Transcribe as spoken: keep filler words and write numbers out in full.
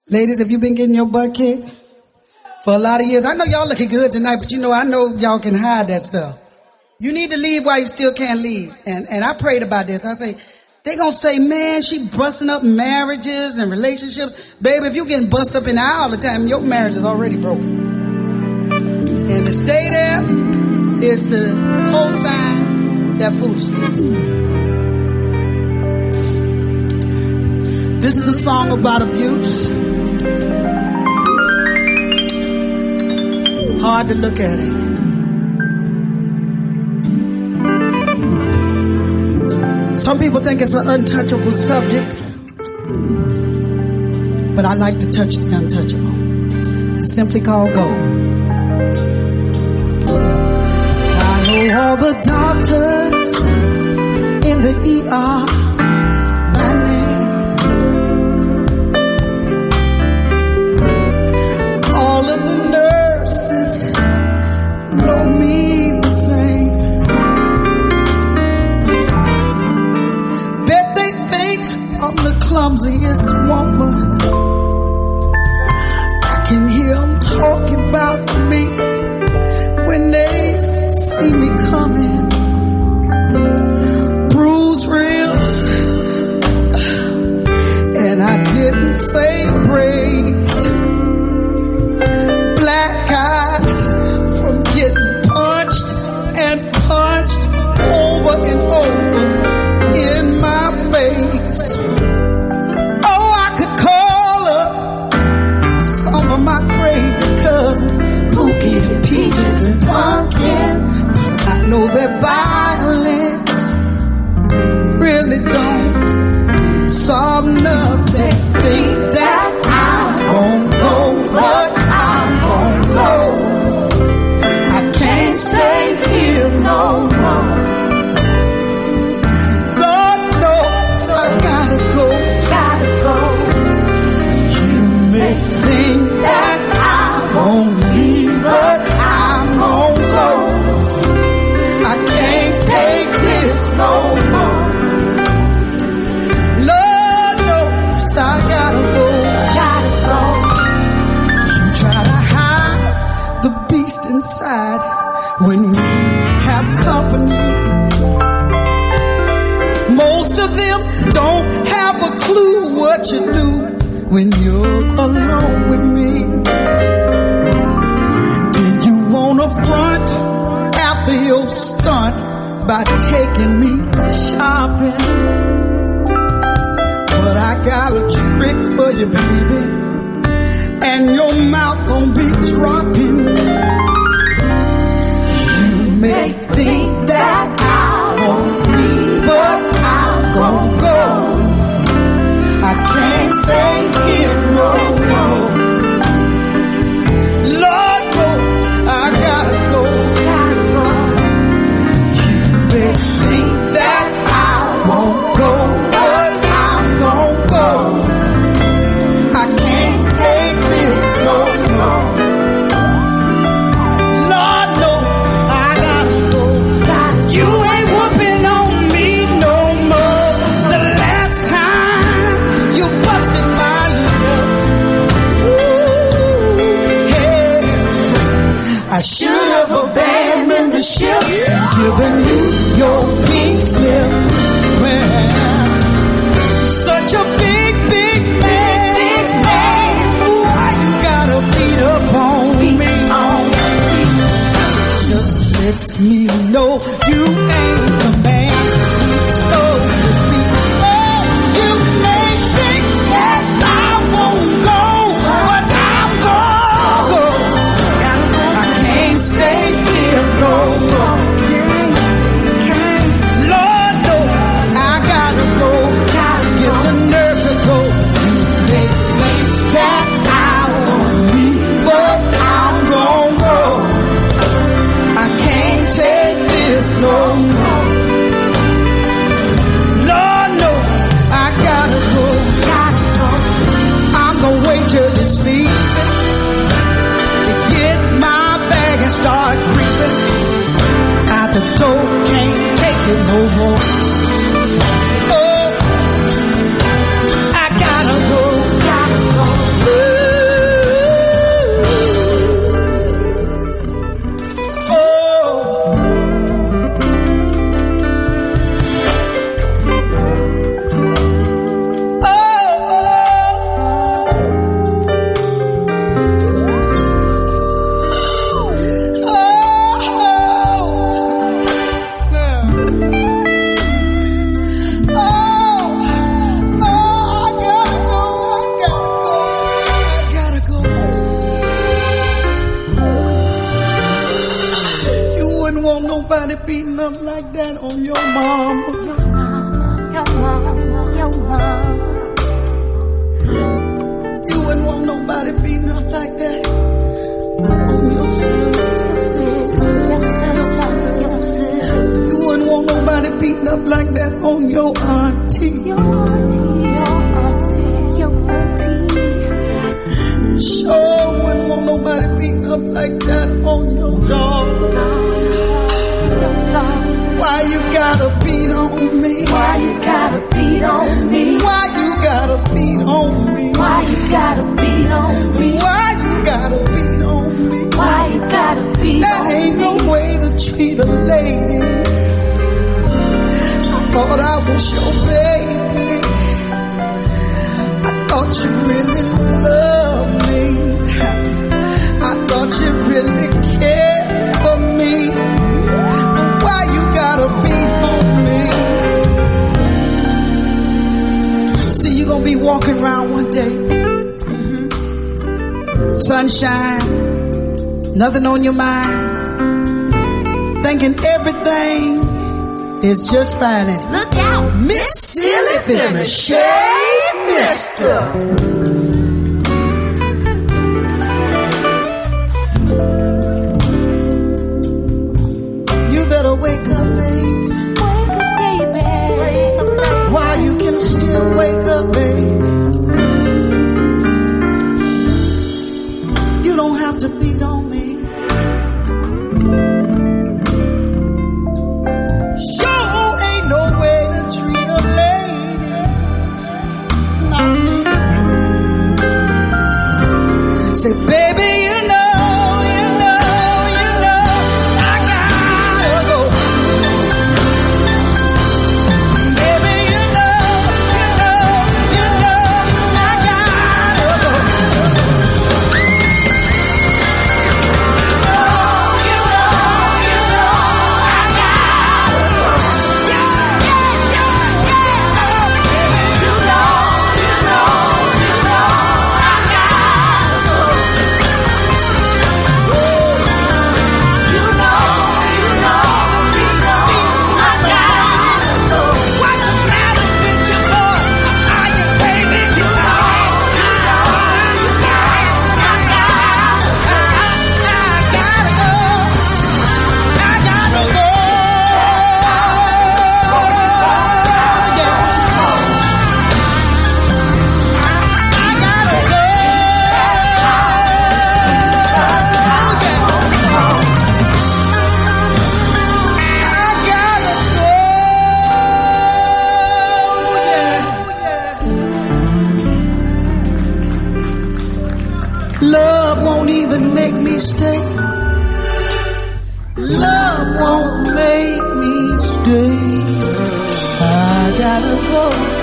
Ladies, have you been getting your butt kicked for a lot of years? I know y'all looking good tonight, but you know, I know y'all can hide that stuff. You need to leave while you still can't leave. And, and I prayed about this. I say, they gonna say, man, she busting up marriages and relationships. Baby, if you getting busted up in the eye all the time, your marriage is already broken. And to stay there is to co-sign that foolishness. This is a song about abuse. Hard to look at it. Some people think it's an untouchable subject, but I like to touch the untouchable. It's simply called Go. I know all the doctors in the E R by name. All of the nurses know me the same. Bet they think I'm the clumsiest woman. I can hear them talking about me when they see me coming. Bruised ribs, and I didn't say raised. Black eyes from getting punched and punched over and over in my face. Oh, I could call up some of my crazy cousins, Pookie and Peaches and Pumpkin. I know that violence really don't solve nothing. Think that I'm gon' go, but I'm gon' go. I can't stay here no more. Lord knows I gotta go, gotta go. You may think that I won't leave, but I'm gon' go. I can't take this no more. Lord knows I gotta go, gotta go. You try to hide the beast inside when you have company. Most of them don't have a clue what you do when you're alone with me. Then you wanna front after your stunt by taking me shopping. But I got a trick for you, baby, and your mouth gon' be dropping. You may think that I won't leave, but I'm gon' go. I can't stay here no more. Lord knows I gotta go. You may think that I won't go, but I'm gon' go. I can't take this no more. Lord knows I gotta go. You ain't whooping on me no more. The last time you busted my lip, ooh, yeah. I should have abandoned the ship and given you your pink slip. Well, such a big, big man, big man. Why you gotta beat up on me? Just lets me know you ain't the man you're supposed to be. Oh, you may think that I won't go, but I'm gonna go. I can't stay here no more. Lord knows I gotta go. Get the nerve to go. You may think that I won't leave, but I'm gonna go. I can't take this no more. Lord knows I gotta go. I'm gonna wait till you sleep to get my bag and start creeping out the door. Can't take it no more. Oh, I gotta go, gotta go. nobody beating up like that on your mama. Your mama, your mama. You wouldn't want nobody beating up like that on your sister. Your sister, your sister. You wouldn't want nobody beating up like that on your auntie. Your auntie, your auntie, your auntie. Sure wouldn't want nobody beating up like that on your daughter. Why you gotta beat on me? Why you gotta beat on me? Why you gotta beat on me? Why you gotta beat on me? Why you gotta beat on me? Why you gotta beat That on ain't me? no way to treat a lady. I thought I was your baby. I thought you really loved me. I thought you really cared for me. But why you gotta beat on me? See, you gonna be walking around one day, mm-hmm. sunshine, nothing on your mind, thinking everything is just fine. And Look out! Miss Silly finna shade, mister. You better wake up, baby. Wake up, baby. Wake up, baby. While you can still wake up, baby. You don't have to beat on me. Sure ain't no way to treat a lady. Not me. Say, baby, you know, you know, you know, I gotta go. Baby, you know, you know, you know, I gotta go. You know, you know, I gotta go. Yeah, yeah, yeah, yeah. You know, you know, you know, I gotta go. You know, you know, you know, I gotta go. What's the matter with you, boy? Are you baby? You know, you know, you know, I gotta go. I gotta go. I gotta go. Yeah. I gotta go. Love won't even make me stay. Love won't make me stay. I gotta go.